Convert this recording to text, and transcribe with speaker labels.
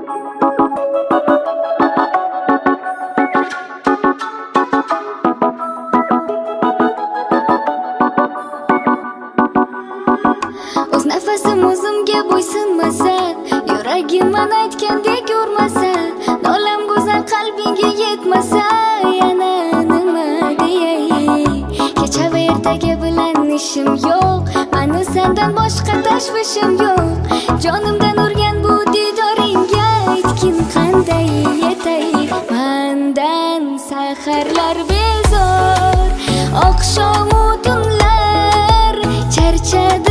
Speaker 1: O'z nafasim o'zimga bo'ysunmasa, yuragim men aytgandek urmasa, nolam go'zal qalbingga yetmasa, yana nima deyay? Kecha va ertaga bilan ishim yo'q, mani sendan boshqa tashvishim yo'q. Jonimdan urgan bu didoringga aytgin qanday yetay? Mendan saharlar bezor, oqshom tunlar charchadi